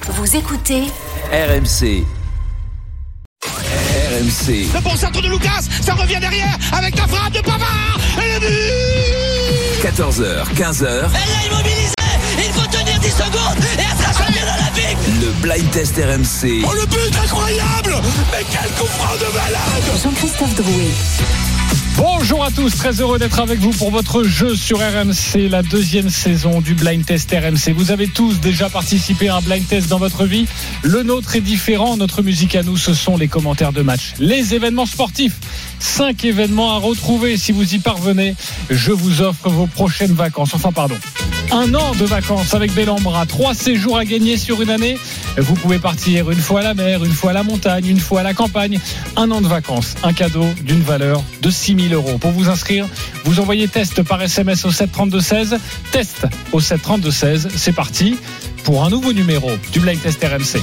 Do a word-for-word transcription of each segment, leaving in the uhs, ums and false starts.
Vous écoutez R M C. R M C. Le bon centre de Lucas, ça revient derrière avec la frappe de Pavard et le but. quatorze heures, quinze heures. Elle l'a immobilisé, il faut tenir dix secondes et elle sera championne olympique. Le blind test R M C. Oh le but incroyable. Mais quel coup franc de malade. Jean-Christophe Drouet. Bonjour à tous, très heureux d'être avec vous pour votre jeu sur R M C, la deuxième saison du Blind Test R M C. Vous avez tous déjà participé à un Blind Test dans votre vie. Le nôtre est différent, notre musique à nous, ce sont les commentaires de match. Les événements sportifs, cinq événements à retrouver. Si vous y parvenez, je vous offre vos prochaines vacances. Enfin, pardon, un an de vacances avec Bellambra, trois séjours à gagner sur une année. Vous pouvez partir une fois à la mer, une fois à la montagne, une fois à la campagne. Un an de vacances, un cadeau d'une valeur de six mille euros. Pour vous inscrire, vous envoyez test par S M S au sept trente-deux seize. Test au sept trente-deux seize. C'est parti pour un nouveau numéro du Blind Test R M C.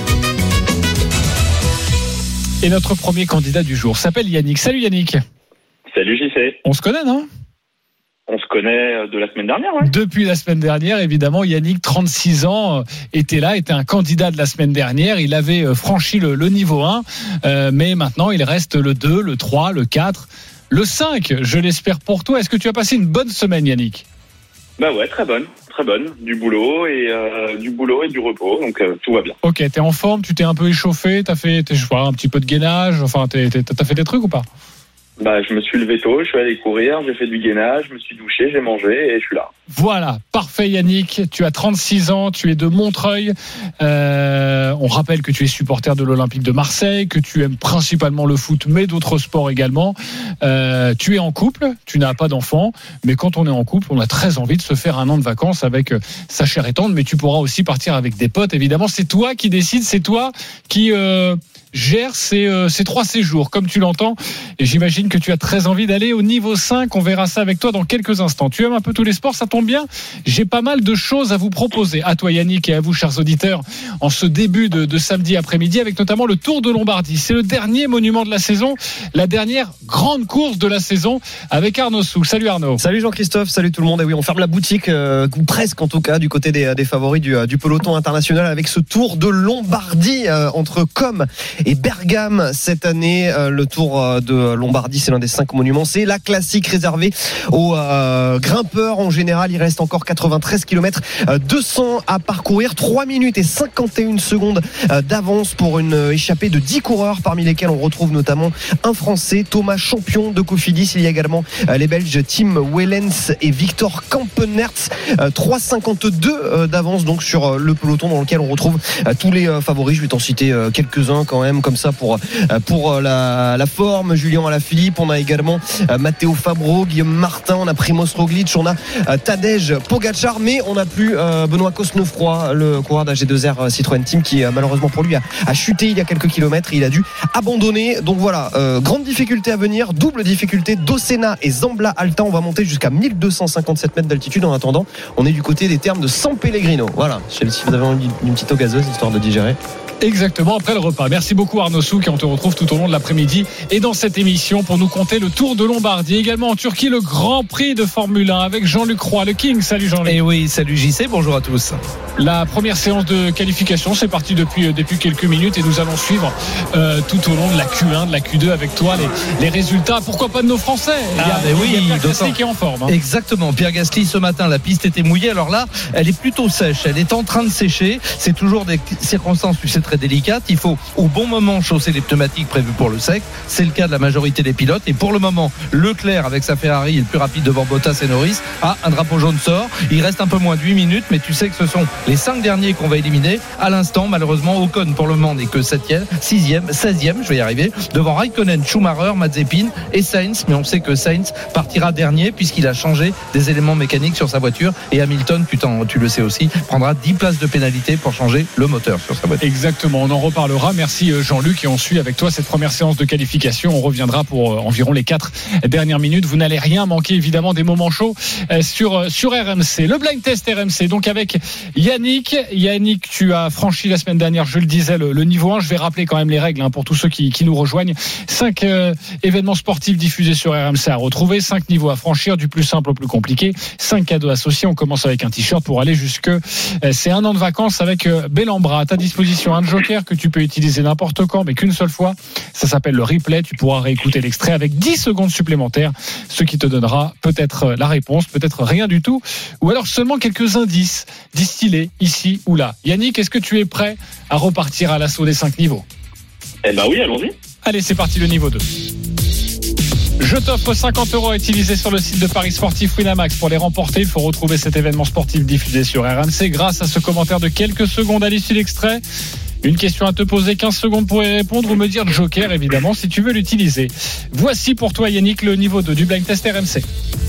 Et notre premier candidat du jour s'appelle Yannick. Salut Yannick. Salut J C. On se connaît, non ? On se connaît de la semaine dernière, ouais. Depuis la semaine dernière, évidemment, Yannick, trente-six ans, était là, était un candidat de la semaine dernière. Il avait franchi le, le niveau un, euh, mais maintenant, il reste le deux, le trois, le quatre, le cinq, je l'espère pour toi. Est-ce que tu as passé une bonne semaine, Yannick ? Bah ouais, très bonne, très bonne. Du boulot et euh, du boulot et du repos, donc euh, tout va bien. Ok, t'es en forme, tu t'es un peu échauffé, t'as fait, je sais pas, un petit peu de gainage, enfin, t'es, t'es, t'as fait des trucs ou pas ? Bah, je me suis levé tôt, je suis allé courir, j'ai fait du gainage, je me suis douché, j'ai mangé et je suis là. Voilà, parfait Yannick, tu as trente-six ans, tu es de Montreuil, euh, on rappelle que tu es supporter de l'Olympique de Marseille, que tu aimes principalement le foot mais d'autres sports également, euh, tu es en couple, tu n'as pas d'enfant, mais quand on est en couple, on a très envie de se faire un an de vacances avec sa chère et tendre, mais tu pourras aussi partir avec des potes, évidemment, c'est toi qui décides, c'est toi qui... Euh, gère ces, euh, ces trois séjours, comme tu l'entends. Et j'imagine que tu as très envie d'aller au niveau cinq. On verra ça avec toi dans quelques instants. Tu aimes un peu tous les sports, ça tombe bien. J'ai pas mal de choses à vous proposer, à toi Yannick et à vous, chers auditeurs, en ce début de, de samedi après-midi, avec notamment le Tour de Lombardie. C'est le dernier monument de la saison, la dernière grande course de la saison, avec Arnaud Souk. Salut Arnaud. Salut Jean-Christophe, salut tout le monde. Et oui, on ferme la boutique, euh, ou presque en tout cas, du côté des, des favoris du, du peloton international, avec ce Tour de Lombardie euh, entre Com et Bergame cette année. Euh, le Tour de Lombardie, c'est l'un des cinq monuments. C'est la classique réservée aux euh, grimpeurs en général. Il reste encore quatre-vingt-treize kilomètres, euh, deux cents à parcourir, trois minutes et cinquante et une secondes euh, d'avance pour une euh, échappée de dix coureurs, parmi lesquels on retrouve notamment un Français, Thomas Champion de Cofidis. Il y a également euh, les Belges Tim Wellens et Victor Kampenertz, euh, trois cinquante-deux euh, d'avance donc sur euh, le peloton dans lequel on retrouve euh, tous les euh, favoris. Je vais t'en citer euh, quelques-uns quand même, comme ça pour pour la, la forme. Julien Alaphilippe, on a également euh, Matteo Fabro, Guillaume Martin, on a Primoz Roglic, on a euh, Tadej Pogacar, mais on n'a plus euh, Benoît Cosnefroy, le coureur d'A G deux R Citroën Team, qui euh, malheureusement pour lui a, a chuté il y a quelques kilomètres et il a dû abandonner. Donc voilà, euh, grande difficulté à venir, double difficulté, Dossena et Zambla Alta. On va monter jusqu'à mille deux cent cinquante-sept mètres d'altitude. En attendant, on est du côté des termes de San Pellegrino. Voilà, je sais si vous avez envie d'une petite eau gazeuse histoire de digérer. Exactement, après le repas. Merci beaucoup Arnaud Souk, et on te retrouve tout au long de l'après-midi et dans cette émission pour nous conter le Tour de Lombardie. Également en Turquie, le Grand Prix de Formule un avec Jean-Luc Roy, le King. Salut Jean-Luc. Et oui, salut J C, bonjour à tous. La première séance de qualification, c'est parti depuis, depuis quelques minutes et nous allons suivre euh, tout au long de la Q un, de la Q deux avec toi les, les résultats. Pourquoi pas de nos Français ? Il y a, ah, ben oui, il y a Pierre Gasly qui est en forme. Hein. Exactement, Pierre Gasly ce matin, la piste était mouillée. Alors là, elle est plutôt sèche, elle est en train de sécher. C'est toujours des circonstances, tu sais, très délicates. Il faut au bon moment chausser les pneumatiques prévues pour le sec. C'est le cas de la majorité des pilotes. Et pour le moment, Leclerc avec sa Ferrari est le plus rapide devant Bottas et Norris. Ah, un drapeau jaune sort. Il reste un peu moins de huit minutes, mais tu sais que ce sont les cinq derniers qu'on va éliminer. À l'instant, malheureusement, Ocon pour le moment n'est que septième, sixième, seizième, je vais y arriver, devant Raikkonen, Schumacher, Mazepin et Sainz. Mais on sait que Sainz partira dernier puisqu'il a changé des éléments mécaniques sur sa voiture. Et Hamilton, tu, tu le sais aussi, prendra dix places de pénalité pour changer le moteur sur sa voiture. Exactement, on en reparlera. Merci Jean-Luc, et on suit avec toi cette première séance de qualification. On reviendra pour environ les quatre dernières minutes. Vous n'allez rien manquer, évidemment, des moments chauds sur, sur R M C. Le Blind Test R M C, donc avec Yannick Yannick, Yannick, tu as franchi la semaine dernière, je le disais, le, le niveau un. Je vais rappeler quand même les règles hein, pour tous ceux qui, qui nous rejoignent. Cinq euh, événements sportifs diffusés sur R M C à retrouver, cinq niveaux à franchir, du plus simple au plus compliqué, cinq cadeaux associés. On commence avec un t-shirt pour aller jusque. Euh, c'est un an de vacances avec euh, Bellambra. À ta disposition, un joker que tu peux utiliser n'importe quand, mais qu'une seule fois. Ça s'appelle le replay. Tu pourras réécouter l'extrait avec dix secondes supplémentaires, ce qui te donnera peut-être la réponse, peut-être rien du tout, ou alors seulement quelques indices distillés ici ou là. Yannick, est-ce que tu es prêt à repartir à l'assaut des cinq niveaux ? Eh ben oui, allons-y. Allez, c'est parti, le niveau deux. Je t'offre cinquante euros à utiliser sur le site de Paris Sportif Winamax. Pour les remporter, il faut retrouver cet événement sportif diffusé sur R M C grâce à ce commentaire de quelques secondes à l'issue de l'extrait. Une question à te poser, quinze secondes pour y répondre ou me dire joker, évidemment, si tu veux l'utiliser. Voici pour toi, Yannick, le niveau deux du Blind Test R M C.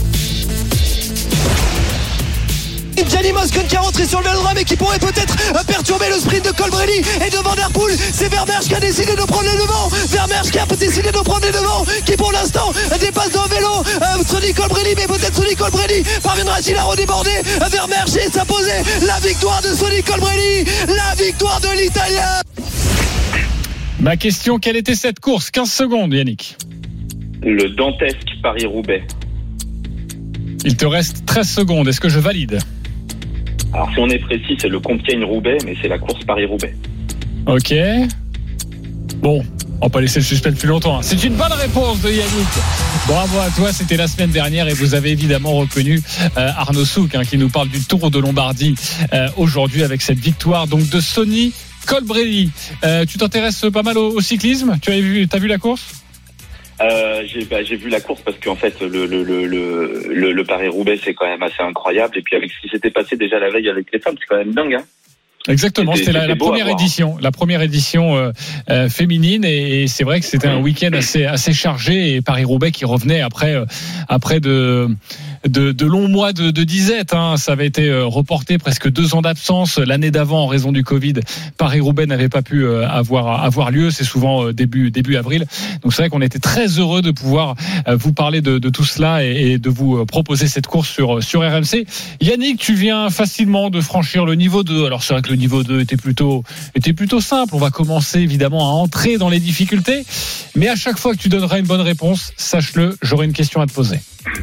Gianni Moscon qui est rentré sur le vélodrome et qui pourrait peut-être perturber le sprint de Colbrelli et de Van Der Poel. C'est Vermeersch qui a décidé de prendre les devants. Vermeersch qui a décidé de prendre les devants, qui pour l'instant dépasse d'un vélo euh, Sonny Colbrelli, mais peut-être Sonny Colbrelli parviendra-t-il à redéborder Vermeersch et s'imposer la victoire de Sonny Colbrelli, la victoire de l'Italien. Ma question, quelle était cette course ? quinze secondes, Yannick. Le dantesque Paris-Roubaix. Il te reste treize secondes, est-ce que je valide ? Alors si on est précis, c'est le Compiègne-Roubaix, mais c'est la course Paris-Roubaix. Ok. Bon, on va pas laisser le suspense plus longtemps. Hein. C'est une bonne réponse de Yannick. Bravo à toi, c'était la semaine dernière et vous avez évidemment reconnu euh, Arnaud Souk hein, qui nous parle du Tour de Lombardie euh, aujourd'hui avec cette victoire donc de Sonny Colbrelli. Euh, tu t'intéresses pas mal au, au cyclisme ? Tu as vu, t'as vu la course ? Euh, j'ai, bah, j'ai vu la course parce qu'en fait le, le, le, le, le Paris-Roubaix c'est quand même assez incroyable et puis avec ce qui s'était passé déjà la veille avec les femmes c'est quand même dingue hein. Exactement, c'était, c'était la, la première édition, la première édition euh, euh, féminine et, et c'est vrai que c'était un week-end assez assez chargé et Paris-Roubaix qui revenait après euh, après de De, de longs mois de, de disette. Hein. Ça avait été euh, reporté, presque deux ans d'absence. L'année d'avant, en raison du Covid, Paris-Roubaix n'avait pas pu euh, avoir, avoir lieu. C'est souvent euh, début, début avril. Donc c'est vrai qu'on était très heureux de pouvoir euh, vous parler de, de tout cela et, et de vous euh, proposer cette course sur, sur R M C. Yannick, tu viens facilement de franchir le niveau deux. Alors c'est vrai que le niveau deux était plutôt, était plutôt simple. On va commencer évidemment à entrer dans les difficultés. Mais à chaque fois que tu donneras une bonne réponse, sache-le, j'aurai une question à te poser.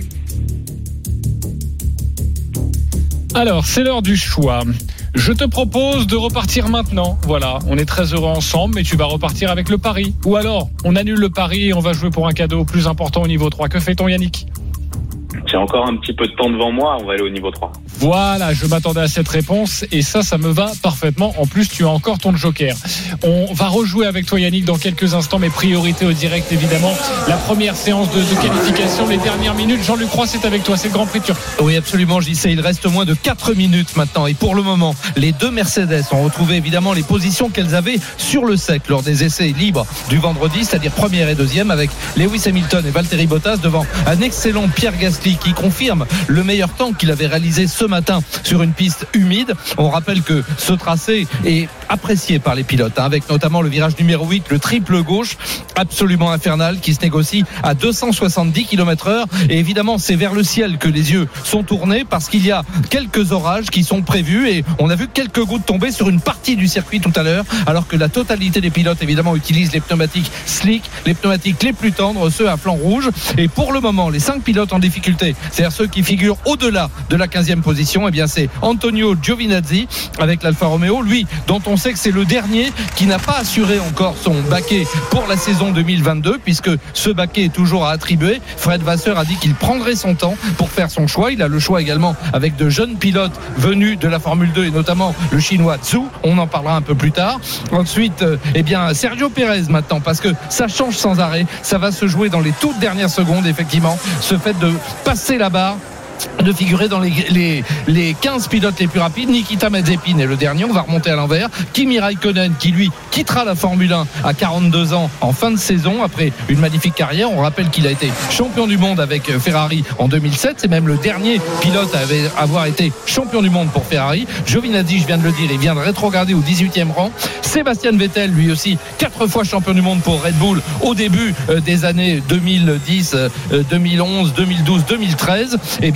Alors, c'est l'heure du choix. Je te propose de repartir maintenant. Voilà, on est très heureux ensemble, mais tu vas repartir avec le pari. Ou alors, on annule le pari et on va jouer pour un cadeau plus important au niveau trois. Que fait-on, Yannick ? J'ai encore un petit peu de temps devant moi, on va aller au niveau trois. Voilà, je m'attendais à cette réponse et ça, ça me va parfaitement. En plus, tu as encore ton joker. On va rejouer avec toi, Yannick, dans quelques instants, mais priorité au direct, évidemment. La première séance de, de qualification, les dernières minutes. Jean-Luc Roy, c'est avec toi, c'est le Grand Prix Turquie. Oui, absolument, j'y sais. Il reste moins de quatre minutes maintenant. Et pour le moment, les deux Mercedes ont retrouvé évidemment les positions qu'elles avaient sur le sec lors des essais libres du vendredi, c'est-à-dire première et deuxième, avec Lewis Hamilton et Valtteri Bottas devant un excellent Pierre Gasly qui confirme le meilleur temps qu'il avait réalisé ce matin sur une piste humide. On rappelle que ce tracé est apprécié par les pilotes, hein, avec notamment le virage numéro huit, le triple gauche absolument infernal qui se négocie à deux cent soixante-dix kilomètres heure. Et évidemment, c'est vers le ciel que les yeux sont tournés parce qu'il y a quelques orages qui sont prévus et on a vu quelques gouttes tomber sur une partie du circuit tout à l'heure, alors que la totalité des pilotes évidemment utilisent les pneumatiques slick, les pneumatiques les plus tendres, ceux à flanc rouge. Et pour le moment, les cinq pilotes en difficulté, c'est-à-dire ceux qui figurent au-delà de la quinzième position, eh bien c'est Antonio Giovinazzi avec l'Alfa Romeo, lui dont on sait que c'est le dernier qui n'a pas assuré encore son baquet pour la saison deux mille vingt-deux, puisque ce baquet est toujours à attribuer. Fred Vasseur a dit qu'il prendrait son temps pour faire son choix. Il a le choix également avec de jeunes pilotes venus de la Formule deux et notamment le chinois Zhou, on en parlera un peu plus tard. Ensuite, euh, eh bien Sergio Pérez maintenant, parce que ça change sans arrêt, ça va se jouer dans les toutes dernières secondes effectivement, ce fait de passer la barre, de figurer dans les, les, les quinze pilotes les plus rapides. Nikita Mazepin est le dernier, on va remonter à l'envers. Kimi Raikkonen qui lui quittera la Formule un à quarante-deux ans en fin de saison après une magnifique carrière. On rappelle qu'il a été champion du monde avec Ferrari en deux mille sept, c'est même le dernier pilote à avoir été champion du monde pour Ferrari. Giovinazzi, je viens de le dire, il vient de rétrograder au dix-huitième rang. Sébastien Vettel, lui aussi quatre fois champion du monde pour Red Bull au début des années deux mille dix, deux mille onze, deux mille douze, deux mille treize. Et bien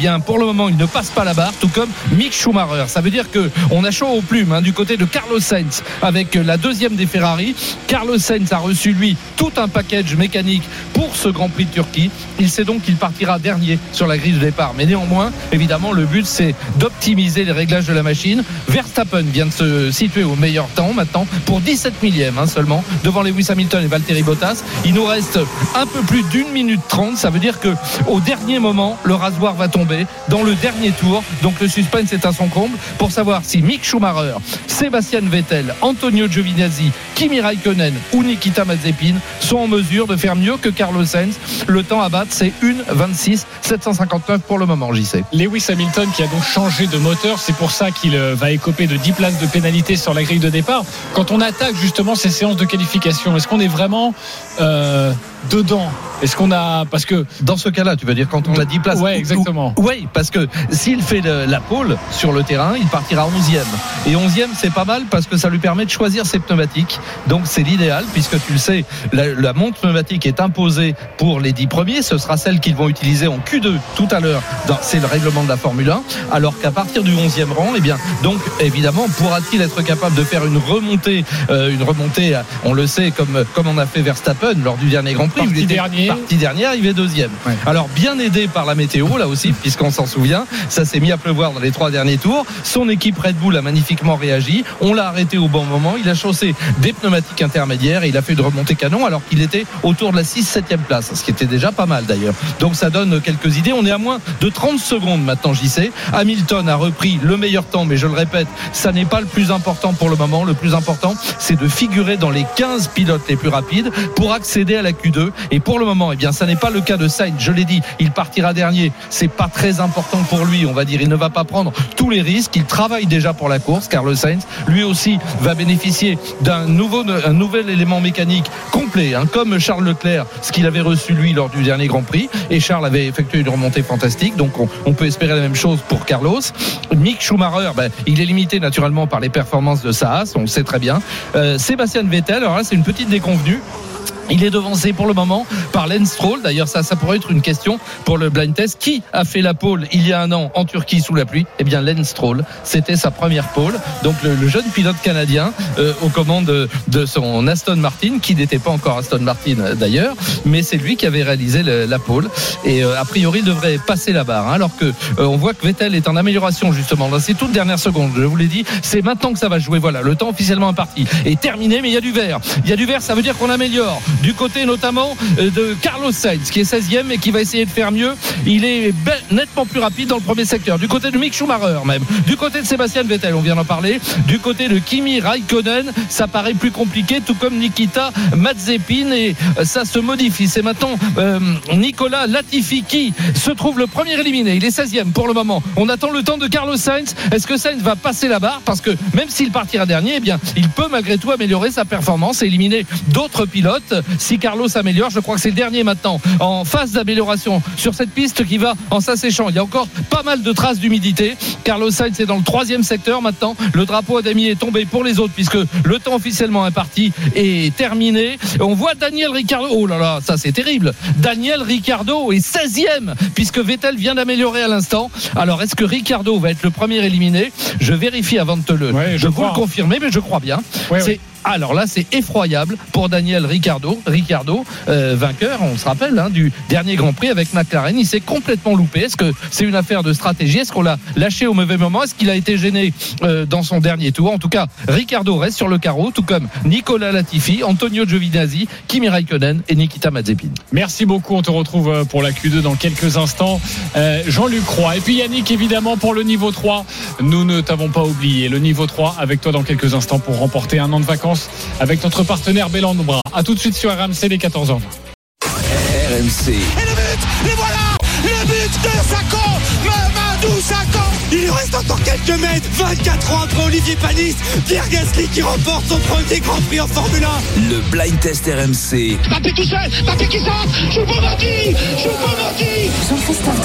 bien, pour le moment, il ne passe pas la barre, tout comme Mick Schumacher. Ça veut dire que on a chaud aux plumes hein, du côté de Carlos Sainz avec la deuxième des Ferrari. Carlos Sainz a reçu lui tout un package mécanique pour ce Grand Prix de Turquie. Il sait donc qu'il partira dernier sur la grille de départ. Mais néanmoins, évidemment, le but c'est d'optimiser les réglages de la machine. Verstappen vient de se situer au meilleur temps maintenant pour dix-sept millièmes hein, seulement devant Lewis Hamilton et Valtteri Bottas. Il nous reste un peu plus d'une minute trente. Ça veut dire que au dernier moment, le rasoir va tomber dans le dernier tour. Donc le suspense est à son comble pour savoir si Mick Schumacher, Sébastien Vettel, Antonio Giovinazzi, Kimi Raikkonen ou Nikita Mazepin sont en mesure de faire mieux que Carlos Sainz. Le temps à battre, c'est une vingt-six sept cent cinquante-neuf pour le moment, J C. Lewis Hamilton qui a donc changé de moteur, c'est pour ça qu'il va écoper de dix places de pénalité sur la grille de départ. Quand on attaque justement ces séances de qualification, est-ce qu'on est vraiment euh, dedans ? Est-ce qu'on a, parce que dans ce cas-là, tu veux dire quand on a dix places. Ouais, exactement. Oui, parce que s'il fait le, la pole sur le terrain, il partira onzième. Et onzième, c'est pas mal parce que ça lui permet de choisir ses pneumatiques. Donc c'est l'idéal puisque tu le sais, la, la montre pneumatique est imposée pour les dix premiers. Ce sera celle qu'ils vont utiliser en Q deux tout à l'heure. C'est le règlement de la Formule un. Alors qu'à partir du onzième rang, eh bien, donc évidemment, pourra-t-il être capable de faire une remontée, euh, une remontée, on le sait, comme comme on a fait Verstappen lors du dernier Grand Prix. Partie dernier. Partie dernière, il est deuxième. Ouais. Alors bien aidé par la météo là aussi, puisqu'on s'en souvient, ça s'est mis à pleuvoir dans les trois derniers tours. Son équipe Red Bull a magnifiquement réagi. On l'a arrêté au bon moment. Il a chaussé des pneumatiques intermédiaires et il a fait une remontée canon alors qu'il était autour de la six septième place, ce qui était déjà pas mal d'ailleurs. Donc ça donne quelques idées. On est à moins de trente secondes maintenant, J C. Hamilton a repris le meilleur temps, mais je le répète, ça n'est pas le plus important pour le moment. Le plus important, c'est de figurer dans les quinze pilotes les plus rapides pour accéder à la Q deux. Et pour le moment, eh bien, ça n'est pas le cas de Sainz. Je l'ai dit, il partira dernier. C'est pas très important pour lui, on va dire. Il ne va pas prendre tous les risques. Il travaille déjà pour la course. Carlos Sainz, lui aussi, va bénéficier d'un nouveau, un nouvel élément mécanique complet, hein, comme Charles Leclerc, ce qu'il avait reçu lui lors du dernier Grand Prix. Et Charles avait effectué une remontée fantastique. Donc on, on peut espérer la même chose pour Carlos. Mick Schumacher, ben, il est limité naturellement par les performances de sa Haas, on le sait très bien. Euh, Sébastien Vettel, alors là c'est une petite déconvenue. Il est devancé pour le moment par Lance Stroll. D'ailleurs, ça, ça pourrait être une question pour le blind test. Qui a fait la pole il y a un an en Turquie sous la pluie ? Eh bien, Lance Stroll. C'était sa première pole. Donc, le, le jeune pilote canadien euh, aux commandes de, de son Aston Martin, qui n'était pas encore Aston Martin d'ailleurs, mais c'est lui qui avait réalisé le, la pole. Et euh, a priori, il devrait passer la barre. Hein, alors que euh, on voit que Vettel est en amélioration justement dans ces toutes dernières secondes. Je vous l'ai dit, c'est maintenant que ça va jouer. Voilà, le temps officiellement imparti est terminé, mais il y a du vert. Il y a du vert, ça veut dire qu'on améliore. Du côté notamment de Carlos Sainz qui est seizième et qui va essayer de faire mieux. Il est nettement plus rapide dans le premier secteur. Du côté de Mick Schumacher même. Du côté de Sébastien Vettel, on vient d'en parler. Du côté de Kimi Raikkonen, ça paraît plus compliqué, tout comme Nikita Mazepin, et ça se modifie. C'est maintenant euh, Nicolas Latifi qui se trouve le premier éliminé. Il est seizième pour le moment. On attend le temps de Carlos Sainz. Est-ce que Sainz va passer la barre ? Parce que même s'il partira dernier, eh bien, il peut malgré tout améliorer sa performance et éliminer d'autres pilotes. Si Carlos s'améliore, je crois que c'est le dernier maintenant en phase d'amélioration sur cette piste qui va en s'asséchant. Il y a encore pas mal de traces d'humidité. Carlos Sainz est dans le troisième secteur maintenant. Le drapeau à damier est tombé pour les autres puisque le temps officiellement imparti est terminé. On voit Daniel Ricciardo. Oh là là, ça c'est terrible. Daniel Ricciardo est seizième puisque Vettel vient d'améliorer à l'instant. Alors est-ce que Ricciardo va être le premier éliminé ? Je vérifie avant de te le, ouais, je de vous crois. le confirmer, mais je crois bien. Ouais, c'est ouais. Alors là, c'est effroyable pour Daniel Ricciardo, Ricciardo euh, vainqueur, on se rappelle, hein, du dernier Grand Prix avec McLaren. Il s'est complètement loupé. Est-ce que c'est une affaire de stratégie ? Est-ce qu'on l'a lâché au mauvais moment ? Est-ce qu'il a été gêné euh, dans son dernier tour ? En tout cas, Ricciardo reste sur le carreau, tout comme Nicolas Latifi, Antonio Giovinazzi, Kimi Raikkonen et Nikita Mazepin. Merci beaucoup. On te retrouve pour la Q deux dans quelques instants. Euh, Jean-Luc Roy et puis Yannick, évidemment, pour le niveau trois. Nous ne t'avons pas oublié. Le niveau trois avec toi dans quelques instants pour remporter un an de vacances avec notre partenaire Bellambra. A tout de suite sur R M C dès quatorze heures vingt. R M C. Et le but, et voilà, le but de Sakho, Mamadou Sakho. Il lui reste encore quelques mètres. vingt-quatre ans après Olivier Panis, Pierre Gasly qui remporte son premier Grand Prix en Formule un. Le blind test R M C. Mbappé tout seul, Mbappé qui sort, Choupo-Moting, Choupo-Moting. Jean-Christophe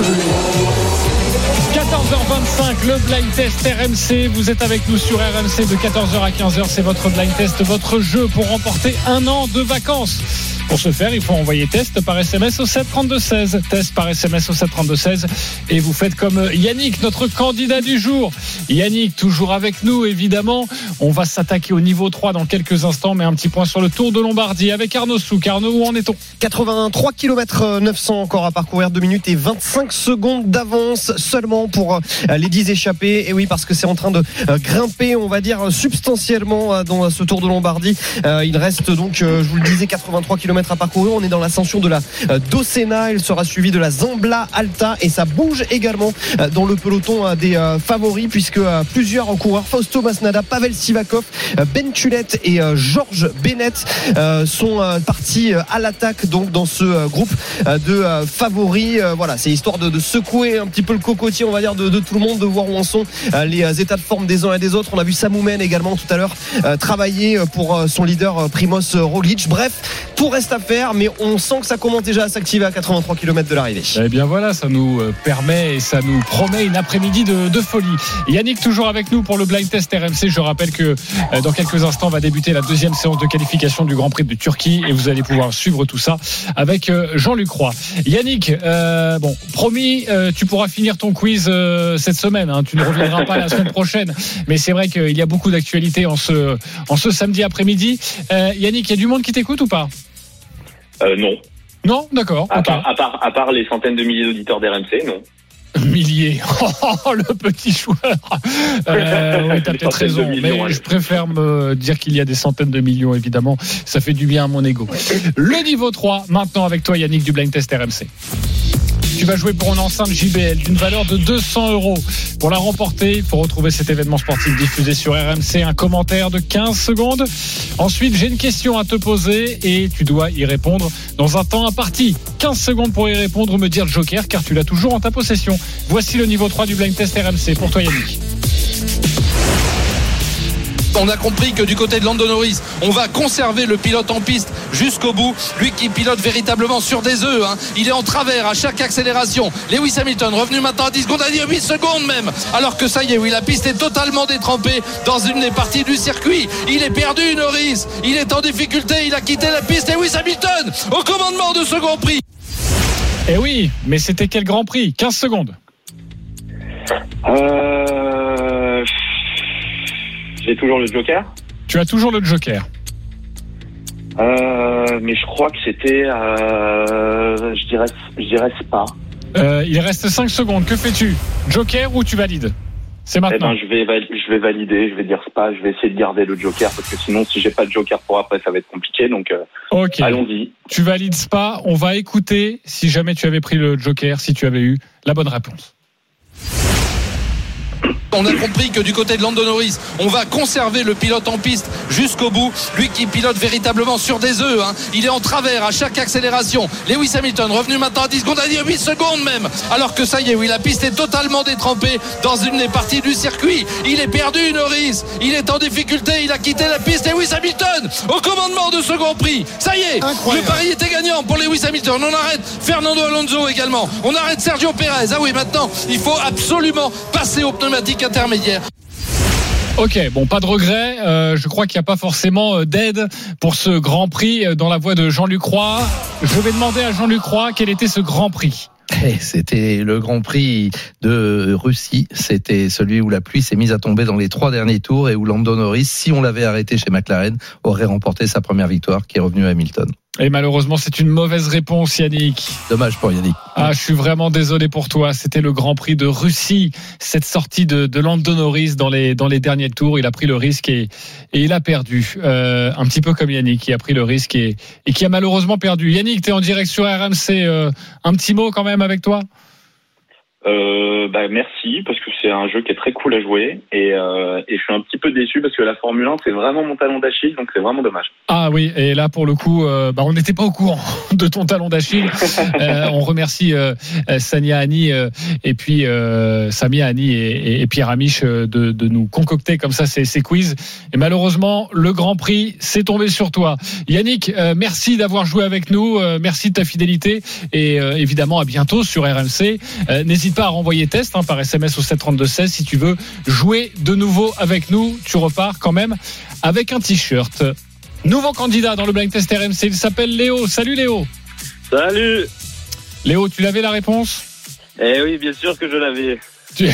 Drouet. quatorze heures vingt-cinq, le blind test R M C. Vous êtes avec nous sur R M C de quatorze heures à quinze heures. C'est votre blind test, votre jeu pour remporter un an de vacances. Pour ce faire, il faut envoyer test par S M S au sept trente-deux seize. Test par S M S au sept trente-deux seize. Et vous faites comme Yannick, notre candidat du jour. Yannick, toujours avec nous, évidemment. On va s'attaquer au niveau trois dans quelques instants, mais un petit point sur le Tour de Lombardie avec Arnaud Souk. Arnaud, où en est-on ? quatre-vingt-trois kilomètres neuf cents encore à parcourir, deux minutes et vingt-cinq secondes d'avance seulement pour les dix échappés. Et oui, parce que c'est en train de grimper, on va dire, substantiellement dans ce Tour de Lombardie. Il reste donc, je vous le disais, quatre-vingt-trois kilomètres à parcourir. On est dans l'ascension de la Docena. Il sera suivi de la Zambla Alta et ça bouge également dans le peloton des favoris puisque plusieurs coureurs, Fausto Masnada, Pavel Sivakov, Ben Tullet et Georges Bennett sont partis à l'attaque donc dans ce groupe de favoris. Voilà, c'est histoire de, de secouer un petit peu le cocotier, on va dire, de, de tout le monde, de voir où en sont les états de forme des uns et des autres. On a vu Samoumen également tout à l'heure travailler pour son leader Primoz Roglic. Bref, tout reste à faire, mais on sent que ça commence déjà à s'activer à quatre-vingt-trois kilomètres de l'arrivée. Eh bien voilà, ça nous permet et ça nous promet une après-midi de, de folie. Yannick, toujours avec nous pour le blind test R M C. Je rappelle que dans quelques instants va débuter la deuxième séance de qualification du Grand Prix de Turquie et vous allez pouvoir suivre tout ça avec Jean-Luc Roy. Yannick, euh, bon, promis, euh, tu pourras finir ton quiz euh, cette semaine, hein. Tu ne reviendras pas la semaine prochaine, mais c'est vrai qu'il y a beaucoup d'actualités en ce, en ce samedi après-midi. euh, Yannick, il y a du monde qui t'écoute ou pas? euh, Non. Non, d'accord. À, okay. part, à, part, à part les centaines de milliers d'auditeurs d'R M C, non. Milliers. Oh, le petit joueur. Euh, oui, t'as peut-être raison. Mais millions, je préfère me dire qu'il y a des centaines de millions, évidemment. Ça fait du bien à mon ego. Le niveau trois, maintenant avec toi, Yannick, du Blind Test R M C. Tu vas jouer pour une enceinte J B L d'une valeur de deux cents euros. Pour la remporter, il faut retrouver cet événement sportif diffusé sur R M C. Un commentaire de quinze secondes. Ensuite, j'ai une question à te poser et tu dois y répondre dans un temps imparti. quinze secondes pour y répondre ou me dire joker car tu l'as toujours en ta possession. Voici le niveau trois du Blind Test R M C. Pour toi, Yannick. On a compris que du côté de Lando Norris, on va conserver le pilote en piste jusqu'au bout. Lui qui pilote véritablement sur des œufs, hein. Il est en travers à chaque accélération. Lewis Hamilton revenu maintenant à dix secondes, à dire huit secondes même. Alors que ça y est, oui, la piste est totalement détrempée dans une des parties du circuit. Il est perdu, Norris. Il est en difficulté. Il a quitté la piste. Lewis Hamilton au commandement de ce Grand Prix. Eh oui, mais c'était quel Grand Prix? quinze secondes. Euh... J'ai toujours le joker. Tu as toujours le joker. Euh, mais je crois que c'était, euh, je dirais, je dirais Spa. Euh, il reste cinq secondes. Que fais-tu? Joker ou tu valides? C'est maintenant. Eh ben, je vais, je vais valider. Je vais dire Spa. Je vais essayer de garder le joker parce que sinon, si j'ai pas de joker pour après, ça va être compliqué. Donc, euh, okay. Allons-y. Tu valides Spa. On va écouter si jamais tu avais pris le joker, si tu avais eu la bonne réponse. On a compris que du côté de Lando Norris, on va conserver le pilote en piste jusqu'au bout. Lui qui pilote véritablement sur des œufs, hein. Il est en travers à chaque accélération. Lewis Hamilton revenu maintenant à dix secondes, à dire huit secondes même. Alors que ça y est, oui, la piste est totalement détrempée dans une des parties du circuit. Il est perdu, Norris. Il est en difficulté. Il a quitté la piste. Lewis Hamilton au commandement de ce Grand Prix. Ça y est, incroyable. Le pari était gagnant pour Lewis Hamilton. On arrête Fernando Alonso également. On arrête Sergio Pérez. Ah oui, maintenant, il faut absolument passer aux pneumatiques intermédiaire. Ok, bon, pas de regret. Euh, je crois qu'il n'y a pas forcément d'aide pour ce Grand Prix dans la voix de Jean-Luc Roy. Je vais demander à Jean-Luc Roy quel était ce Grand Prix. C'était le Grand Prix de Russie. C'était celui où la pluie s'est mise à tomber dans les trois derniers tours et où Lando Norris, si on l'avait arrêté chez McLaren, aurait remporté sa première victoire qui est revenue à Hamilton. Et malheureusement, c'est une mauvaise réponse, Yannick. Dommage pour Yannick. Ah, je suis vraiment désolé pour toi. C'était le Grand Prix de Russie. Cette sortie de, de Lando Norris dans les, dans les derniers tours. Il a pris le risque et, et il a perdu. Euh, un petit peu comme Yannick, qui a pris le risque et, et qui a malheureusement perdu. Yannick, t'es en direct sur R M C. Euh, un petit mot quand même avec toi? Euh, bah merci parce que c'est un jeu qui est très cool à jouer et, euh, et je suis un petit peu déçu parce que la Formule un c'est vraiment mon talon d'Achille, donc c'est vraiment dommage. Ah oui, et là pour le coup euh, bah, on n'était pas au courant de ton talon d'Achille. euh, on remercie euh, Sania Annie euh, et puis euh, Samia Annie et, et, et Pierre Amiche euh, de, de nous concocter comme ça ces, ces quiz. Et malheureusement le Grand Prix s'est tombé sur toi. Yannick, euh, merci d'avoir joué avec nous, euh, merci de ta fidélité et euh, évidemment à bientôt sur R M C. Euh, n'hésite pas à renvoyer test hein, par S M S au sept trente-deux seize si tu veux jouer de nouveau avec nous. Tu repars quand même avec un t-shirt. Nouveau candidat dans le blind test R M C, il s'appelle Léo. Salut Léo. Salut. Léo, tu l'avais la réponse ? Eh oui, bien sûr que je l'avais. Tu...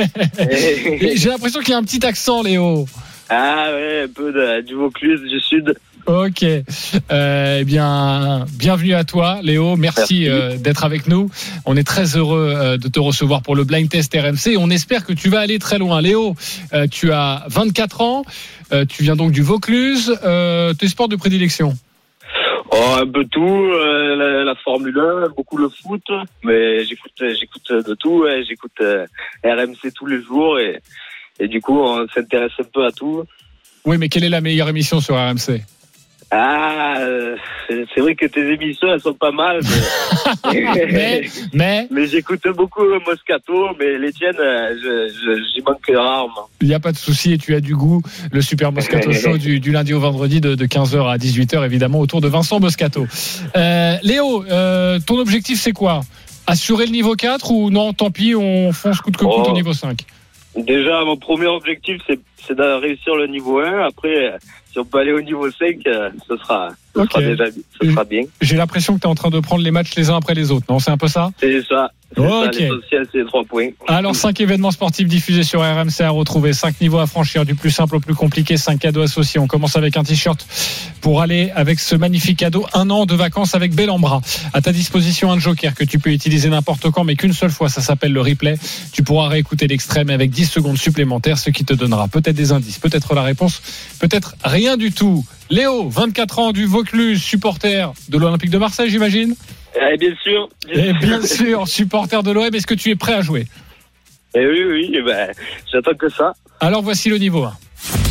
J'ai l'impression qu'il y a un petit accent, Léo. Ah ouais, un peu de, du Vaucluse, du Sud. Ok. Euh, eh bien, bienvenue à toi, Léo. Merci, Merci. Euh, d'être avec nous. On est très heureux euh, de te recevoir pour le blind test R M C. On espère que tu vas aller très loin. Léo, euh, tu as vingt-quatre ans. Euh, tu viens donc du Vaucluse. Euh, tes sports de prédilection ? Oh, un peu tout, euh, la, la Formule un, beaucoup le foot, mais j'écoute, j'écoute de tout, ouais, j'écoute euh, R M C tous les jours et, et du coup on s'intéresse un peu à tout. Oui, mais quelle est la meilleure émission sur R M C ? Ah, euh, c'est, c'est vrai que tes émissions elles sont pas mal, mais mais, mais, mais j'écoute beaucoup Moscato, mais les tiennes, je, je, j'y manque rarement. Il n'y a pas de souci, et tu as du goût. Le Super Moscato Show du, du lundi au vendredi de, de quinze heures à dix-huit heures, évidemment, autour de Vincent Moscato. Euh, Léo, euh, ton objectif c'est quoi ? Assurer le niveau quatre ou non, tant pis, on fonce coûte que coûte oh. au niveau cinq ? Déjà, mon premier objectif, c'est, c'est de réussir le niveau un. Après, si on peut aller au niveau cinq, ce sera, ce okay. sera déjà ce sera bien. J'ai l'impression que tu es en train de prendre les matchs les uns après les autres, non ? C'est un peu ça ? C'est ça. C'est okay. ça, l'essentiel, c'est les trois points. Alors, cinq événements sportifs diffusés sur R M C à retrouver, cinq niveaux à franchir, du plus simple au plus compliqué, cinq cadeaux associés. On commence avec un t-shirt pour aller avec ce magnifique cadeau, un an de vacances avec Bellambra. À ta disposition, un joker que tu peux utiliser n'importe quand, mais qu'une seule fois, ça s'appelle le replay. Tu pourras réécouter l'extrait, mais avec dix secondes supplémentaires, ce qui te donnera peut-être des indices, peut-être la réponse, peut-être rien du tout. Léo, vingt-quatre ans, du Vaucluse, supporter de l'Olympique de Marseille, j'imagine ? Eh bien sûr. Et bien sûr, supporter de l'O M, est-ce que tu es prêt à jouer ? Eh oui, oui, eh ben, j'attends que ça. Alors voici le niveau un.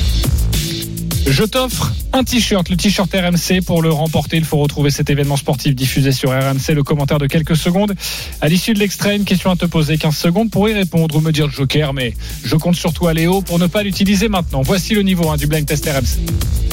Je t'offre un t-shirt, le t-shirt R M C. Pour le remporter, il faut retrouver cet événement sportif diffusé sur R M C, le commentaire de quelques secondes. À l'issue de l'extrait, une question à te poser, quinze secondes pour y répondre ou me dire joker, mais je compte sur toi Léo pour ne pas l'utiliser maintenant. Voici le niveau un du blind test R M C.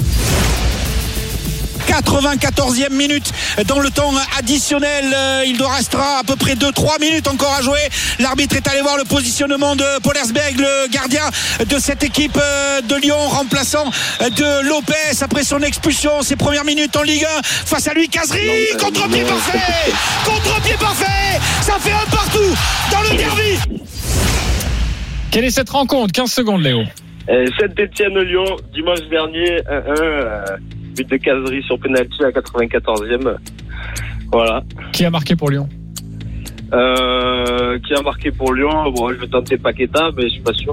quatre-vingt-quatorzième minute dans le temps additionnel. Il nous restera à peu près deux trois minutes encore à jouer. L'arbitre est allé voir le positionnement de Polersberg, le gardien de cette équipe de Lyon, remplaçant de Lopez après son expulsion, ses premières minutes en Ligue un. Face à lui, Kazri, contre-pied parfait, contre-pied parfait, ça fait un partout dans le derby. Quelle est cette rencontre ? quinze secondes Léo. Saint-Étienne-Lyon, dimanche dernier, un un. Euh... but de Kazri sur penalty à quatre-vingt-quatorzième. Voilà. Qui a marqué pour Lyon ? euh, Qui a marqué pour Lyon ? Bon, je vais tenter Paqueta, mais je suis pas sûr.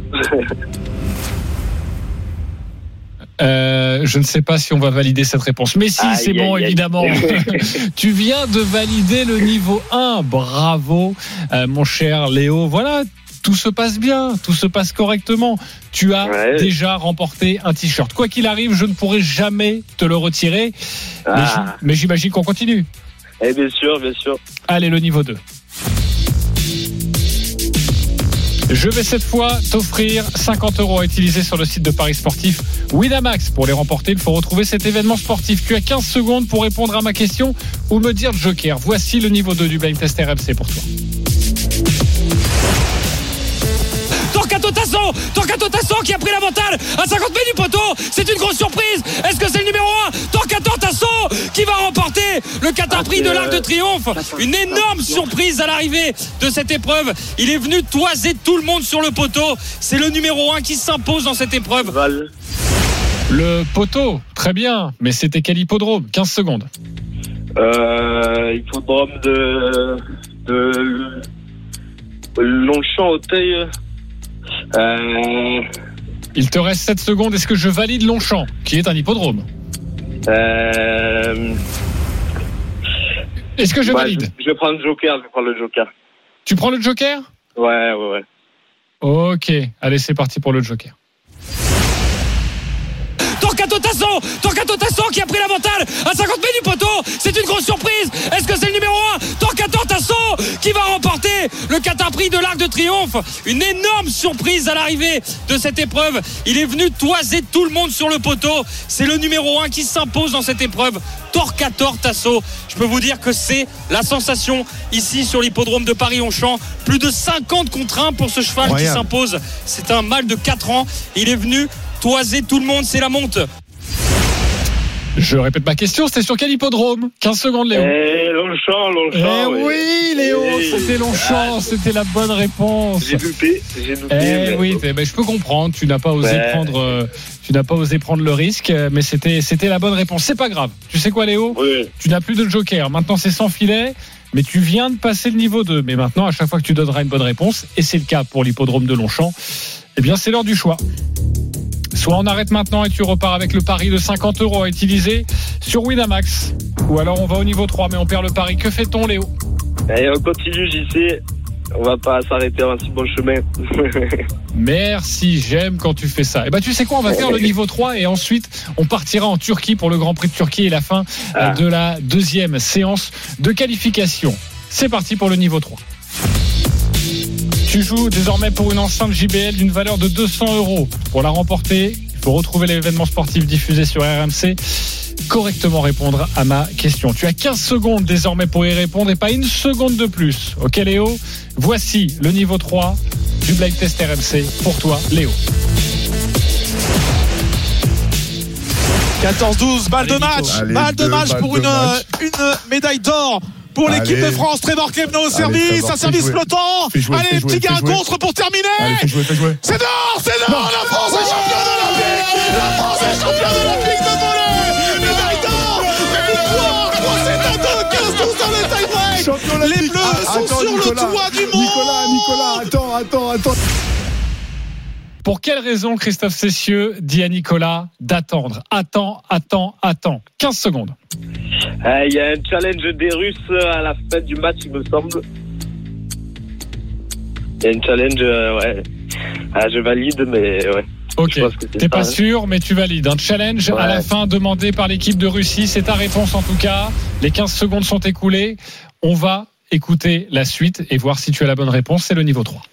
Euh, je ne sais pas si on va valider cette réponse. Mais si, aïe, c'est bon, aïe, évidemment. Aïe. Tu viens de valider le niveau un. Bravo, euh, mon cher Léo. Voilà. Tout se passe bien, tout se passe correctement. Tu as ouais. déjà remporté un t-shirt. Quoi qu'il arrive, je ne pourrai jamais te le retirer. Ah. Mais, j- mais j'imagine qu'on continue. Eh bien sûr, bien sûr. Allez, le niveau deux. Je vais cette fois t'offrir cinquante euros à utiliser sur le site de Paris Sportif Winamax. Pour les remporter, il faut retrouver cet événement sportif. Tu as quinze secondes pour répondre à ma question ou me dire joker. Voici le niveau deux du blind test R M C pour toi. Torquato Tasso, Torquato Tasso qui a pris l'avantage à cinquante mètres du poteau. C'est une grosse surprise. Est-ce que c'est le numéro un Torquato Tasso qui va remporter le Qatar Prix de l'Arc de Triomphe. Une énorme surprise à l'arrivée de cette épreuve. Il est venu toiser tout le monde sur le poteau. C'est le numéro un qui s'impose dans cette épreuve. Le poteau, très bien. Mais c'était quel hippodrome ? quinze secondes. Euh, hippodrome de, de Longchamp-Auteuil. Euh... Il te reste sept secondes. Est-ce que je valide Longchamp, qui est un hippodrome ? euh... Est-ce que je bah, valide ? je, je vais prendre le joker. Je vais prendre le joker. Tu prends le joker ? Ouais, ouais, ouais. Ok. Allez, c'est parti pour le joker. Torquato Tasso, Torquato Tasso qui a pris l'avantage à cinquante mètres du poteau. C'est une grosse surprise. Est-ce que c'est le numéro un Torquato Tasso qui va remporter le Qatar Prix de l'Arc de Triomphe. Une énorme surprise à l'arrivée de cette épreuve. Il est venu toiser tout le monde sur le poteau. C'est le numéro un qui s'impose dans cette épreuve. Torquato Tasso. Je peux vous dire que c'est la sensation ici sur l'hippodrome de Paris-Longchamp. Plus de cinquante contre un pour ce cheval Royal. Qui s'impose. C'est un mâle de quatre ans. Il est venu toiser tout le monde, c'est la monte. Je répète ma question, c'était sur quel hippodrome? quinze secondes, Léo. Eh, Longchamp, Longchamp. Eh oui, Léo, Eh, c'était Longchamp, c'était la bonne réponse. J'ai douté, j'ai douté. Eh mais- oui, t'es- ben, je peux comprendre, tu n'as pas osé Ouais. prendre, euh, tu n'as pas osé prendre le risque, mais c'était, c'était la bonne réponse. C'est pas grave. Tu sais quoi, Léo? Oui. Tu n'as plus de joker. Maintenant, c'est sans filet. Mais tu viens de passer le niveau deux. Mais maintenant, à chaque fois que tu donneras une bonne réponse, et c'est le cas pour l'hippodrome de Longchamp, eh bien, c'est l'heure du choix. Soit on arrête maintenant et tu repars avec le pari de cinquante euros à utiliser sur Winamax. Ou alors on va au niveau trois, mais on perd le pari. Que fait-on, Léo? Allez, on continue, J C. On va pas s'arrêter en si bon chemin. Merci, j'aime quand tu fais ça. Et ben tu sais quoi, on va faire le niveau trois et ensuite on partira en Turquie pour le Grand Prix de Turquie et la fin Ah. de la deuxième séance de qualification. C'est parti pour le niveau trois. Tu joues désormais pour une enceinte J B L d'une valeur de deux cents euros. Pour la remporter, il faut retrouver l'événement sportif diffusé sur R M C. Correctement répondre à ma question. Tu as quinze secondes désormais pour y répondre et pas une seconde de plus. Ok, Léo? Voici le niveau trois du Blind Test R M C pour toi, Léo. quatorze douze, balle de match, Allez, balle de deux match balles pour de une, match. une médaille d'or pour l'équipe Allez. de France. Trevor Clevenot au Allez, service, Trevor, un fais service jouer. flottant. Fais jouer, Allez, fais les jouer, petits gars, fais jouer. contre pour terminer. Allez, fais jouer, fais jouer. C'est d'or, c'est d'or, la France est championne olympique. La France est championne olympique de volley. Médaille d'or, victoire, trois sept à deux, quinze douze dans le tie-break. Champion Les olympique. Bleus Ah, sont attends, sur Nicolas. le toit du monde. Nicolas, Nicolas, attends, attends, attends. Pour quelle raison Christophe Cessieux dit à Nicolas d'attendre? Attends, attends, attends. quinze secondes. Ah, il y a un challenge des Russes à la fin du match, il me semble. Il y a un challenge, euh, ouais. Ah, je valide, mais ouais. Ok, Je pense que c'est t'es pas ça, hein. sûr, mais tu valides. Un challenge Ouais. à la fin demandé par l'équipe de Russie. C'est ta réponse en tout cas. Les quinze secondes sont écoulées. On va écouter la suite et voir si tu as la bonne réponse. C'est le niveau trois.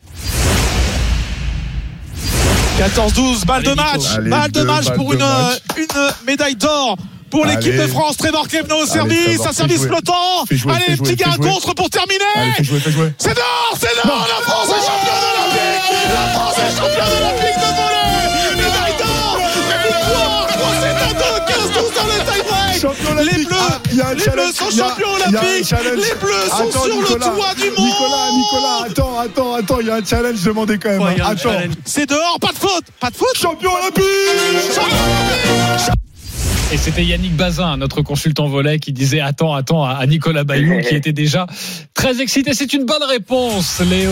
quatorze douze, balle de match, Allez, balle de deux match balles pour de une, match. une médaille d'or pour l'équipe Allez. de France. Trevor Clevenot au Allez, service, Trevor, un fais service jouer. flottant. Fais jouer, Allez, fais les jouer, petits gars, fais un jouer. contre pour terminer. Allez, fais jouer, fais jouer. C'est d'or, c'est d'or, la France est championne olympique. La France est championne olympique de volley. Médaille d'or, victoire, trois sept à deux, quinze douze dans le tie-break. Champion olympique. Les Bleus, Ah, il y a un les challenge. Bleus sont Il y a- champions il y a un olympiques. challenge. Les Bleus sont Attends, sur Nicolas. le toit du monde. Nicolas, Nicolas, attends, attends, attends, il y a un challenge demandé quand même. Ouais, il y a un Attends. challenge. C'est dehors, pas de faute, pas de faute. Champion olympique. Champion olympique. Et c'était Yannick Bazin, notre consultant volet, qui disait attends, attends à Nicolas Bayoum, qui était déjà très excité. C'est une bonne réponse, Léo.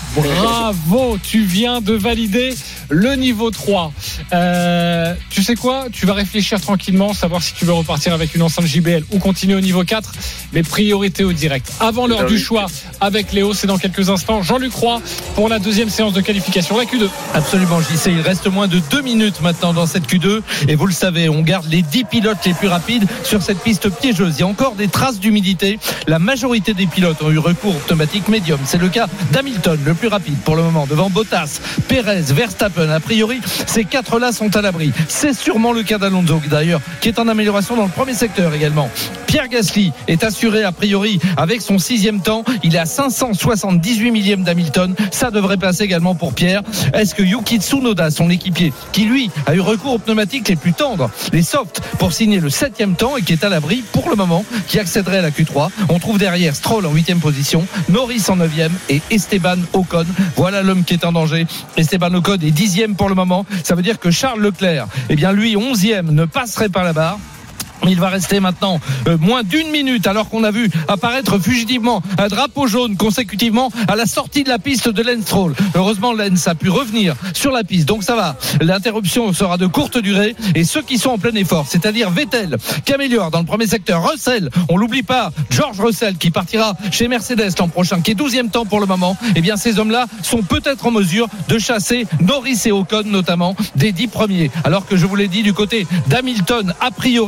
Bravo, tu viens de valider le niveau trois. Euh, tu sais quoi? Tu vas réfléchir tranquillement, savoir si tu veux repartir avec une enceinte J B L ou continuer au niveau quatre. Mais priorité au direct. Avant l'heure du choix avec Léo, c'est dans quelques instants. Jean-Luc Roy pour la deuxième séance de qualification, la Q deux. Absolument, J C. Il reste moins de deux minutes maintenant dans cette Q deux. Et vous le savez, on garde les dix pilotes les plus rapides sur cette piste piégeuse. Il y a encore des traces d'humidité. La majorité des pilotes ont eu recours au pneumatique médium. C'est le cas d'Hamilton, le plus rapide pour le moment, devant Bottas, Perez, Verstappen. A priori, ces quatre-là sont à l'abri. C'est sûrement le cas d'Alonso, d'ailleurs, qui est en amélioration dans le premier secteur également. Pierre Gasly est assuré, a priori, avec son sixième temps. Il est à cinq cent soixante-dix-huit millièmes d'Hamilton. Ça devrait passer également pour Pierre. Est-ce que Yuki Tsunoda, son équipier, qui lui a eu recours aux pneumatiques les plus tendres, les softs, pour signer le septième temps et qui est à l'abri pour le moment, qui accéderait à la Q trois. On trouve derrière Stroll en huitième position, Norris en neuvième et Esteban Ocon. Voilà l'homme qui est en danger. Esteban Ocon est dixième pour le moment. Ça veut dire que Charles Leclerc, eh bien lui, onzième, ne passerait pas la barre. Il va rester maintenant euh, moins d'une minute alors qu'on a vu apparaître fugitivement un drapeau jaune consécutivement à la sortie de la piste de Lance Stroll. Heureusement, Lance a pu revenir sur la piste, donc ça va. L'interruption sera de courte durée et ceux qui sont en plein effort, c'est-à-dire Vettel, qui améliore dans le premier secteur, Russell, on l'oublie pas, George Russell qui partira chez Mercedes l'an prochain, qui est douzième temps pour le moment, eh bien ces hommes-là sont peut-être en mesure de chasser Norris et Ocon notamment des dix premiers. Alors que je vous l'ai dit, du côté d'Hamilton, a priori, on est resté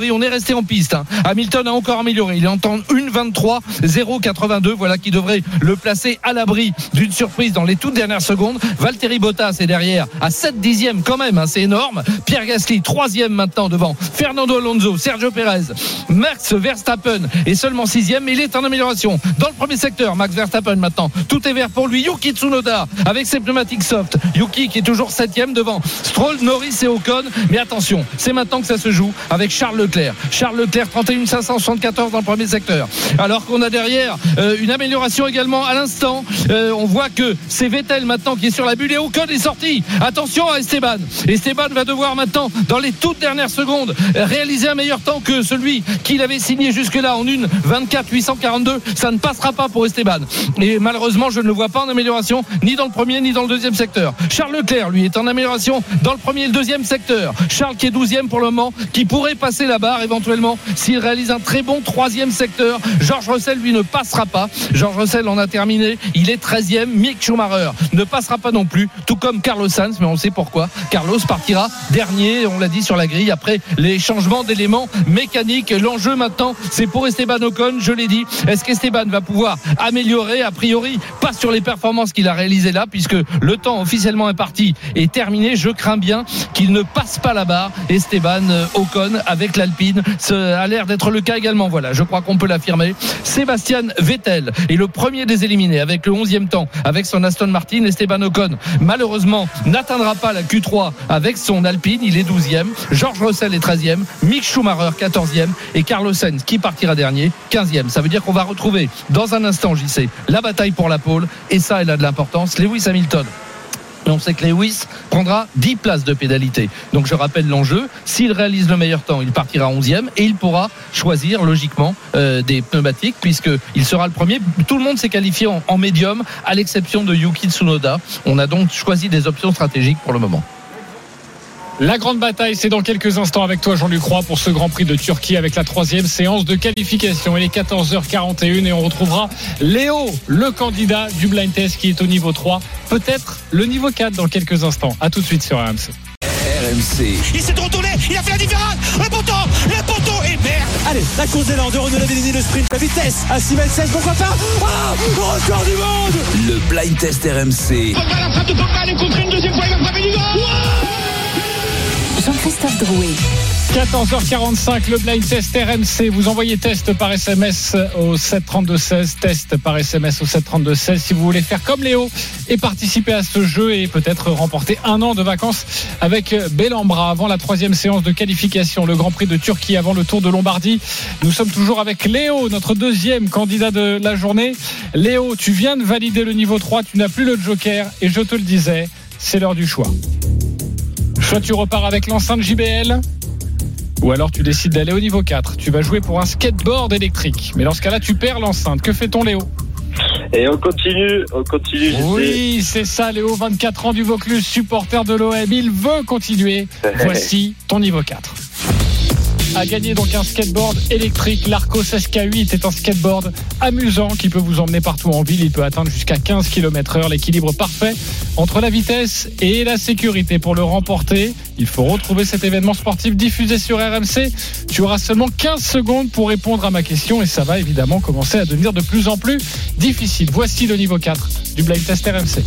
rester en piste. Hein. Hamilton a encore amélioré. Il est en temps une vingt-trois zéro quatre-vingt-deux. Voilà qui devrait le placer à l'abri d'une surprise dans les toutes dernières secondes. Valtteri Bottas est derrière à sept dixièmes quand même. Hein, c'est énorme. Pierre Gasly, troisième maintenant devant Fernando Alonso, Sergio Perez, Max Verstappen est seulement sixième, mais il est en amélioration. Dans le premier secteur, Max Verstappen maintenant. Tout est vert pour lui. Yuki Tsunoda avec ses pneumatiques soft. Yuki qui est toujours septième devant Stroll, Norris et Ocon. Mais attention, c'est maintenant que ça se joue avec Charles Leclerc. Charles Leclerc, trente et un cinq cent soixante-quatorze dans le premier secteur. Alors qu'on a derrière euh, une amélioration également à l'instant. Euh, on voit que c'est Vettel maintenant qui est sur la bulle et Ocon est sorti. Attention à Esteban. Esteban va devoir maintenant, dans les toutes dernières secondes, réaliser un meilleur temps que celui qu'il avait signé jusque-là en une vingt-quatre huit cent quarante-deux. Ça ne passera pas pour Esteban. Et malheureusement, je ne le vois pas en amélioration, ni dans le premier, ni dans le deuxième secteur. Charles Leclerc, lui, est en amélioration dans le premier et le deuxième secteur. Charles qui est douzième pour le moment, qui pourrait passer la barre éventuellement s'il réalise un très bon troisième secteur. George Russell, lui, ne passera pas. George Russell en a terminé. Il est treizième. Mick Schumacher ne passera pas non plus, tout comme Carlos Sainz, mais on sait pourquoi. Carlos partira dernier, on l'a dit, sur la grille après les changements d'éléments mécaniques. L'enjeu maintenant, c'est pour Esteban Ocon, je l'ai dit. Est-ce qu'Esteban va pouvoir améliorer? A priori, pas sur les performances qu'il a réalisées là, puisque le temps officiellement imparti est terminé. Je crains bien qu'il ne passe pas la barre. Esteban Ocon avec l'Alpine, ça a l'air d'être le cas également. Voilà, je crois qu'on peut l'affirmer. Sébastien Vettel est le premier des éliminés avec le onzième temps, avec son Aston Martin. Esteban Ocon, malheureusement, n'atteindra pas la Q trois avec son Alpine. Il est douzième. George Russell est treizième. Mick Schumacher, quatorzième. Et Carlos Sainz, qui partira dernier, quinzième. Ça veut dire qu'on va retrouver dans un instant, J C, la bataille pour la pole. Et ça, elle a de l'importance. Lewis Hamilton. Et on sait que Lewis prendra dix places de pénalité. Donc je rappelle l'enjeu, s'il réalise le meilleur temps, il partira onzième et il pourra choisir logiquement euh, des pneumatiques puisqu'il sera le premier. Tout le monde s'est qualifié en, en médium à l'exception de Yuki Tsunoda. On a donc choisi des options stratégiques pour le moment. La grande bataille, c'est dans quelques instants avec toi, Jean-Luc Roy, pour ce Grand Prix de Turquie avec la troisième séance de qualification. Il est quatorze heures quarante et une et on retrouvera Léo, le candidat du blind test qui est au niveau trois, peut-être le niveau quatre dans quelques instants. A tout de suite sur R M C. R M C. Il s'est retourné, il a fait la différence. Le poteau, le poteau et merde. Allez, la course d'élan de Renaud Lavillenie, le sprint, la vitesse à six mètres seize, pourquoi pas? Ah, record du monde. Le blind test R M C. Pogba, la frappe de Pogba, il contre une deuxième fois, il va frapper du goal. Jean-Christophe Drouet. quatorze heures quarante-cinq, le blind test R M C. Vous envoyez test par S M S au sept trente-deux seize. Test par S M S au sept trente-deux seize. Si vous voulez faire comme Léo et participer à ce jeu et peut-être remporter un an de vacances avec Bellambra avant la troisième séance de qualification, le Grand Prix de Turquie avant le Tour de Lombardie. Nous sommes toujours avec Léo, notre deuxième candidat de la journée. Léo, tu viens de valider le niveau trois. Tu n'as plus le joker et je te le disais, c'est l'heure du choix. Soit tu repars avec l'enceinte J B L, ou alors tu décides d'aller au niveau quatre. Tu vas jouer pour un skateboard électrique. Mais dans ce cas-là, tu perds l'enceinte. Que fait-on, Léo? Et on continue, on continue. J C. Oui, c'est ça, Léo, vingt-quatre ans du Vaucluse, supporter de l'O M. Il veut continuer. Voici ton niveau quatre. A gagné donc un skateboard électrique. L'Arcos S K huit est un skateboard amusant qui peut vous emmener partout en ville. Il peut atteindre jusqu'à quinze kilomètres heure. L'équilibre parfait entre la vitesse et la sécurité. Pour le remporter, il faut retrouver cet événement sportif diffusé sur R M C. Tu auras seulement quinze secondes pour répondre à ma question et ça va évidemment commencer à devenir de plus en plus difficile. Voici le niveau quatre du blind test R M C.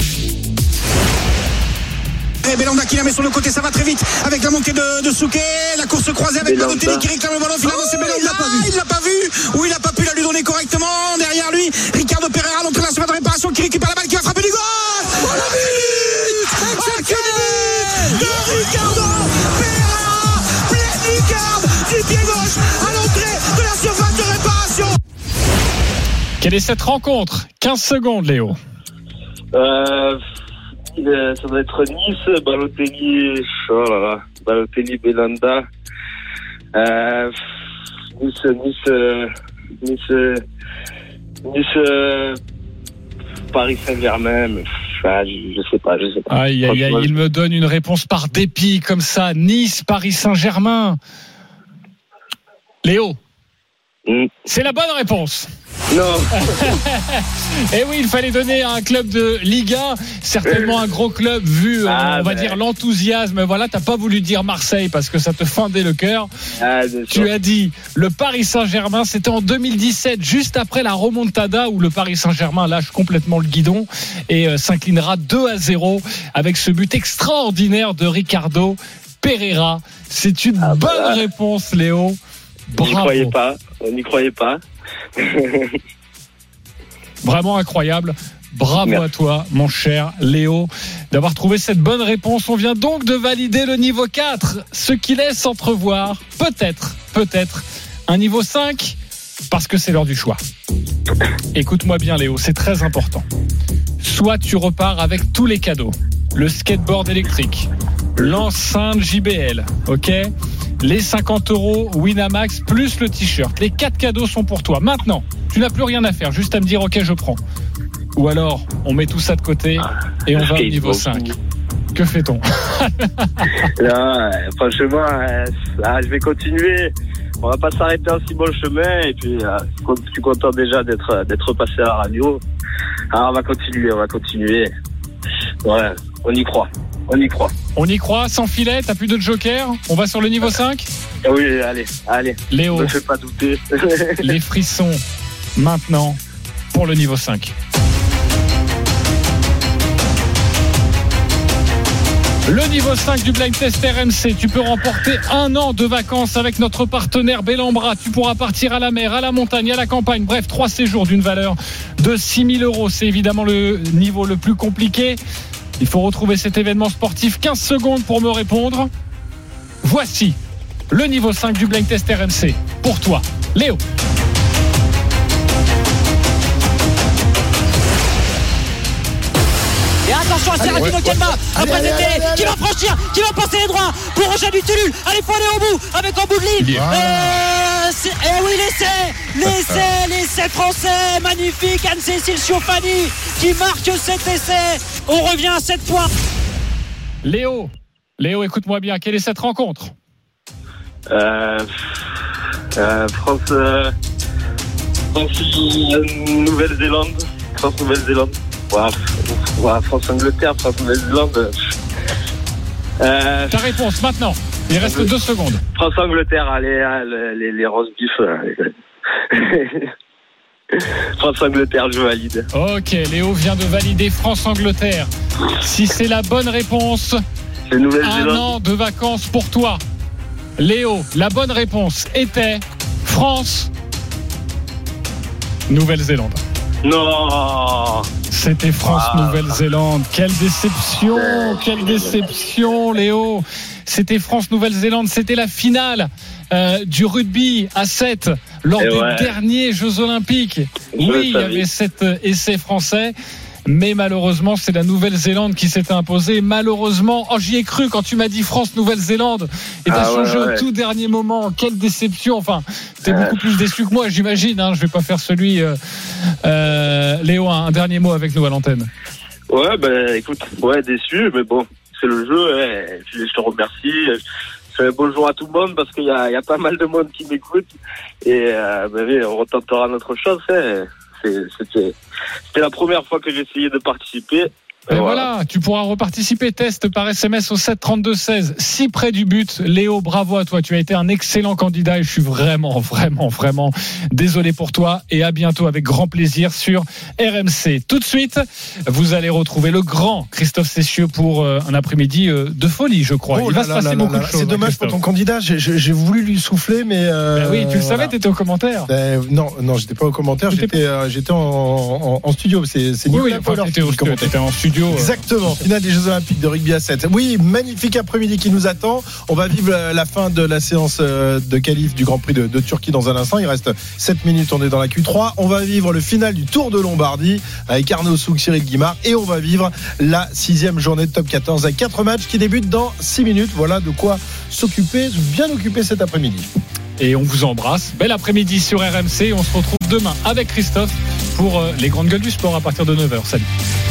Et Belanda qui la met sur le côté, ça va très vite avec la montée de, de Souquet, la course croisée avec Balotelli qui réclame le ballon. Finalement, c'est Belanda. Il l'a pas vu. Il l'a pas vu. Ou il a pas pu la lui donner correctement. Derrière lui, Ricardo Pereira, l'entrée de la de réparation qui récupère la balle, qui va frapper du goal. Oh la but! Oh, quel but de Ricardo Pereira, pleine lucarne du pied gauche à l'entrée de la surface de réparation. Quelle est cette rencontre? quinze secondes, Léo. Euh, ça doit être Nice, Balotelli, oh là là, Balotelli, Belanda, euh, Nice, Nice, Nice, Nice, euh, Paris Saint-Germain, mais, ah, je, je sais pas, je sais pas. Aïe, aïe, aïe, il me donne une réponse par dépit, comme ça. Nice, Paris Saint-Germain. Léo, mmh. C'est la bonne réponse. Non. Et oui, il fallait donner à un club de Ligue un, certainement un gros club vu, Ah, on va ben. dire, l'enthousiasme. Voilà, t'as pas voulu dire Marseille parce que ça te fendait le cœur. Ah, bien sûr. Tu as dit le Paris Saint-Germain, c'était en deux mille dix-sept, juste après la remontada où le Paris Saint-Germain lâche complètement le guidon et euh, s'inclinera deux à zéro avec ce but extraordinaire de Ricardo Pereira. C'est une Ah, bonne voilà. réponse, Léo. On n'y croyait Bravo. pas. On n'y croyait pas. Vraiment incroyable. Bravo Merci. à toi, mon cher Léo, d'avoir trouvé cette bonne réponse. On vient donc de valider le niveau quatre, ce qui laisse entrevoir peut-être, peut-être un niveau cinq, parce que c'est l'heure du choix. Écoute-moi bien, Léo, c'est très important. Soit tu repars avec tous les cadeaux, le skateboard électrique, l'enceinte J B L, ok, les cinquante euros Winamax plus le t-shirt. Les quatre cadeaux sont pour toi. Maintenant, tu n'as plus rien à faire, juste à me dire ok, je prends. Ou alors, on met tout ça de côté et on va au niveau cinq. Que fait-on? Là, franchement, euh, ah, je vais continuer. On va pas s'arrêter en si bon chemin. Et puis, euh, je suis content déjà d'être d'être passé à la radio. Alors, on va continuer, on va continuer. Ouais, on y croit. On y croit. On y croit, sans filet, t'as plus de joker. On va sur le niveau cinq. Oui, allez, allez. Léo, Ne fais pas douter. les frissons maintenant pour le niveau cinq. Le niveau cinq du Blind Test R M C, tu peux remporter un an de vacances avec notre partenaire Bellambra. Tu pourras partir à la mer, à la montagne, à la campagne. Bref, trois séjours d'une valeur de six mille euros. C'est évidemment le niveau le plus compliqué. Il faut retrouver cet événement sportif. quinze secondes pour me répondre. Voici le niveau cinq du Blind Test R M C. Pour toi, Léo. Et attention à Serafino Kelma, après allez, cette allez, télé, allez, qui va franchir, qui va passer les droits pour Roger Dutulul. Allez, faut aller au bout avec en bout de ligne. Euh, c'est- eh oui, l'essai, l'essai, l'essai français, magnifique. Anne-Cécile Schiopani qui marque cet essai. On revient à sept points. Léo, Léo, écoute-moi bien. Quelle est cette rencontre? euh, euh, France, euh, France, euh, Nouvelle-Zélande. France, Nouvelle-Zélande. Ouais, ouais, France-Angleterre, France-Nouvelle-Zélande. Euh, Ta réponse maintenant. Il reste deux secondes. France-Angleterre, allez, allez, les, les roast beef. France-Angleterre, je valide. Ok, Léo vient de valider France-Angleterre. Si c'est la bonne réponse, C'est un Nouvelle-Zélande. an de vacances pour toi. Léo, la bonne réponse était France, Nouvelle-Zélande. Non. C'était France-Nouvelle-Zélande. Quelle déception, Euh, quelle déception, Léo. C'était France-Nouvelle-Zélande. C'était la finale euh, du rugby à sept lors Et des ouais. derniers Jeux Olympiques. Je Oui, le il y savais. avait cet essai français. Mais malheureusement, c'est la Nouvelle-Zélande qui s'est imposée. Malheureusement, oh, j'y ai cru quand tu m'as dit France-Nouvelle-Zélande. Et t'as Ah ouais, changé ouais. au tout dernier moment. Quelle déception. Enfin, t'es Ouais. beaucoup plus déçu que moi, j'imagine. Hein. Je vais pas faire celui. Euh, euh, Léo, un, un dernier mot avec nous à l'antenne. Ouais, ben écoute, ouais, déçu, mais bon, c'est le jeu. Ouais. Je, je te remercie. Je fais un bonjour à tout le monde parce qu'il y a, il y a pas mal de monde qui m'écoute. Et euh, ben oui, on retentera notre chance. Hein. C'est, c'était, c'était la première fois que j'essayais de participer. Et voilà. voilà, tu pourras reparticiper. Test par S M S au sept trente-deux seize. Si près du but, Léo, bravo à toi. Tu as été un excellent candidat et je suis vraiment, vraiment, vraiment désolé pour toi. Et à bientôt avec grand plaisir sur R M C. Tout de suite, vous allez retrouver le grand Christophe Cessieux pour euh, un après-midi euh, de folie, je crois. Oh Il là va se là passer là beaucoup là de là. choses. C'est dommage hein, pour ton Christophe. candidat. J'ai, j'ai- j'ai voulu lui souffler, mais. euh, Ben oui, tu le savais, voilà. tu étais au commentaire. Ben, non, non, j'étais pas au commentaire. J'étais J'étais, euh, j'étais en, en, en studio. C'est, c'est Oui, Nicolas oui, enfin, Pollard t'étais, qui au, commentait. t'étais en studio. euh, Exactement, finale des Jeux Olympiques de rugby à sept. Oui, magnifique après-midi qui nous attend. On va vivre la, la fin de la séance euh, de qualif du Grand Prix de, de Turquie dans un instant. Il reste sept minutes, on est dans la Q trois. On va vivre le final du Tour de Lombardie avec Arnaud Souk, Cyril Guimard. Et on va vivre la sixième journée de Top quatorze avec quatre matchs qui débutent dans six minutes. Voilà de quoi s'occuper, bien occuper cet après-midi. Et on vous embrasse. Bel après-midi sur R M C. On se retrouve demain avec Christophe pour euh, les grandes gueules du sport à partir de neuf heures. Salut.